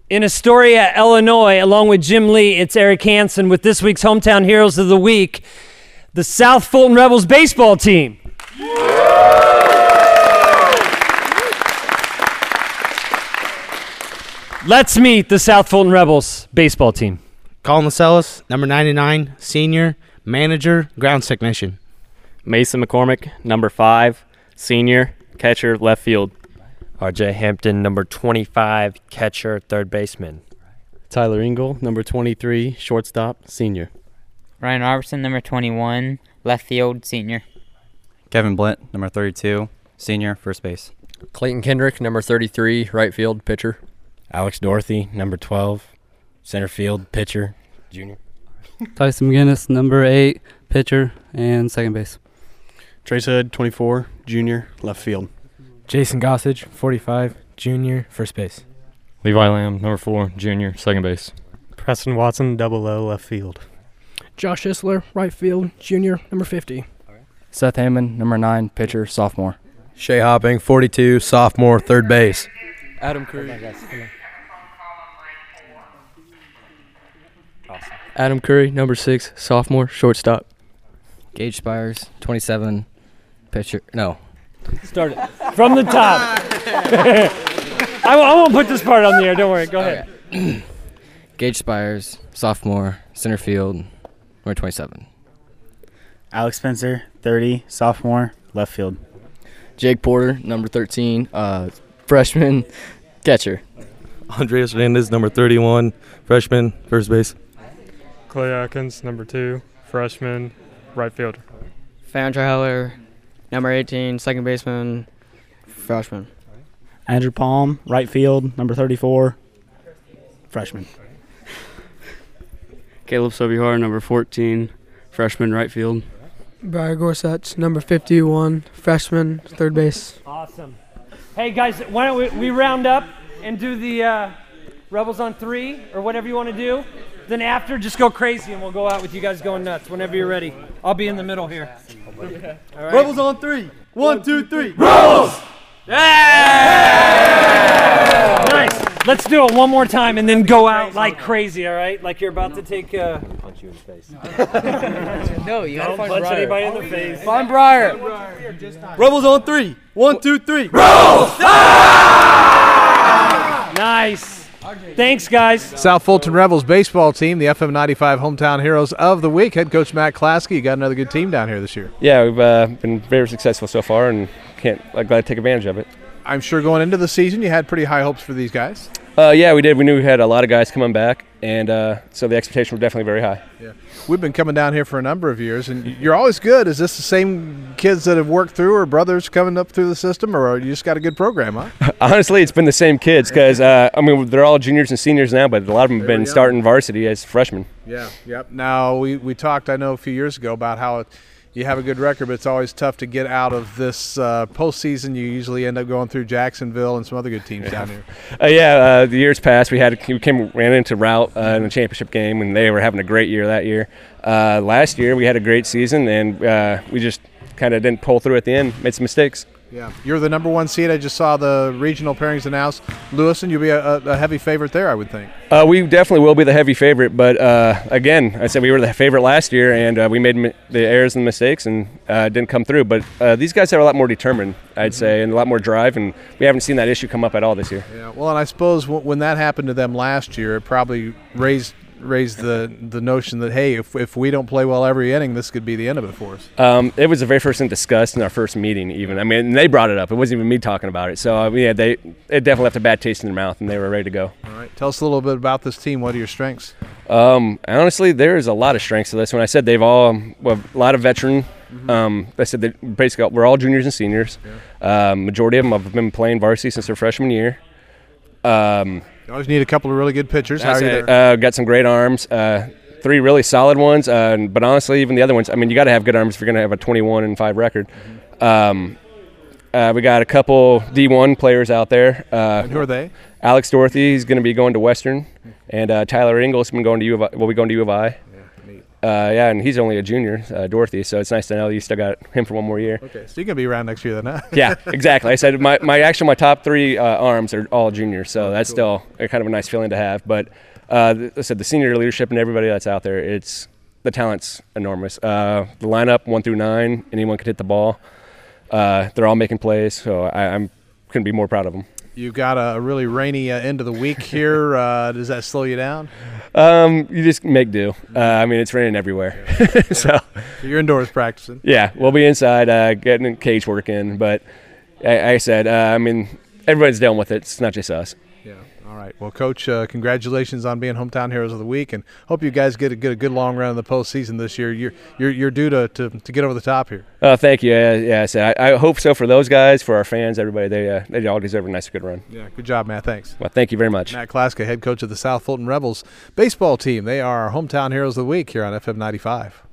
In Astoria, Illinois, along with Jim Lee, it's Eric Hansen with this week's Hometown Heroes of the Week, the South Fulton Rebels baseball team. Let's meet the South Fulton Rebels baseball team. Colin Lascelles, number 99, senior, manager, grounds technician. Mason McCormick, number 5, senior, catcher, left field. RJ Hampton, number 25, catcher, third baseman. Tyler Engel, number 23, shortstop, senior. Ryan Robertson, number 21, left field, senior. Kevin Blint, number 32, senior, first base. Clayton Kendrick, number 33, right field, pitcher. Alex Dorothy, number 12, center field, pitcher, junior. Tyson McGinnis, number 8, pitcher, and second base. Trace Hood, 24, junior, left field. Jason Gossage, 45, junior, first base. Levi Lamb, number 4, junior, second base. Preston Watson, double O, left field. Josh Isler, right field, junior, number 50. Seth Hammond, number 9, pitcher, sophomore. Shea Hopping, 42, sophomore, third base. Adam Curry. Adam Curry, number 6, sophomore, shortstop. Gage Spires, 27, pitcher. No. Start it from the top. I won't put this part on the air. Don't worry. Go ahead. Okay. Gage Spires, sophomore, center field, number 27. Alex Spencer, 30, sophomore, left field. Jake Porter, number 13, freshman, catcher. Andreas Hernandez, number 31, freshman, first base. Clay Atkins, number 2, freshman, right fielder. Fandra Heller, number 18, second baseman, freshman. Andrew Palm, right field, number 34, freshman. Caleb Sobihar, number 14, freshman, right field. Briar Gorsuch, number 51, freshman, third base. Awesome. Hey, guys, why don't we round up and do the Rebels on 3 or whatever you want to do. Then after, just go crazy, and we'll go out with you guys going nuts whenever you're ready. I'll be in the middle here. Okay. All right. Rebels on 3. 1, 2, 3. Rebels! Yeah! Nice. Let's do it one more time and then go out like crazy, all right? Like you're about to take punch you in the face. No, you gotta Don't find punch Briar. anybody in the face. Find Briar. Rebels on 3. 1, 2, 3. Rebels! Nice. Thanks, guys. South Fulton Rebels baseball team, the FM 95 Hometown Heroes of the Week. Head coach Matt Klasky, you got another good team down here this year. Yeah, we've been very successful so far, and glad to take advantage of it. I'm sure going into the season you had pretty high hopes for these guys. Yeah, we did. We knew we had a lot of guys coming back, and so the expectation was definitely very high. Yeah, we've been coming down here for a number of years, and you're always good. Is this the same kids that have worked through, or brothers coming up through the system, or you just got a good program, huh? Honestly, it's been the same kids because, they're all juniors and seniors now, but a lot of them have been starting varsity as freshmen. Yeah, yep. Now, we talked, I know, a few years ago about how you have a good record, but it's always tough to get out of this postseason. You usually end up going through Jacksonville and some other good teams down here. The years past, we ran into Route in the championship game, and they were having a great year that year. Last year, we had a great season, and we just kind of didn't pull through at the end, made some mistakes. Yeah, you're the number 1 seed. I just saw the regional pairings announced. Lewiston, you'll be a heavy favorite there, I would think. We definitely will be the heavy favorite, but again, I said we were the favorite last year, and we made the errors and mistakes and didn't come through. But these guys are a lot more determined, I'd say, and a lot more drive, and we haven't seen that issue come up at all this year. Yeah, well, and I suppose when that happened to them last year, it probably raised the notion that, hey, if we don't play well every inning, this could be the end of it for us. It was the very first thing discussed in our first meeting even. I mean, they brought it up. It wasn't even me talking about it. So, it definitely left a bad taste in their mouth, and they were ready to go. All right. Tell us a little bit about this team. What are your strengths? Honestly, there's a lot of strengths to this one. I said a lot of veteran. I said that basically we're all juniors and seniors. Yeah. Majority of them have been playing varsity since their freshman year. You always need a couple of really good pitchers. How are you there? Got some great arms. 3 really solid ones. But honestly, even the other ones, I mean, you got to have good arms if you're going to have a 21-5 record. We got a couple D1 players out there. And who are they? Alex Dorothy is going to be going to Western, and Tyler Engel will be going to U of I. Yeah, and he's only a junior, Dorothy, so it's nice to know you still got him for one more year. Okay, so you're going to be around next year then, huh? Yeah, exactly. I said my top 3 arms are all juniors, so that's still kind of a nice feeling to have. But I said the senior leadership and everybody that's out there, the talent's enormous. The lineup 1 through 9, anyone could hit the ball. They're all making plays, so I couldn't be more proud of them. You've got a really rainy end of the week here. Does that slow you down? You just make do. I mean, it's raining everywhere. So you're indoors practicing. Yeah, we'll be inside getting cage work in. But I said, I mean, everybody's dealing with it. It's not just us. Yeah. All right. Well, Coach, congratulations on being Hometown Heroes of the Week, and hope you guys get a good long run in the postseason this year. You're due to get over the top here. Thank you. Yeah, I said I hope so for those guys, for our fans, everybody. They all deserve a nice, good run. Yeah. Good job, Matt. Thanks. Well, thank you very much. Matt Klaska, head coach of the South Fulton Rebels baseball team. They are our Hometown Heroes of the Week here on FM 95.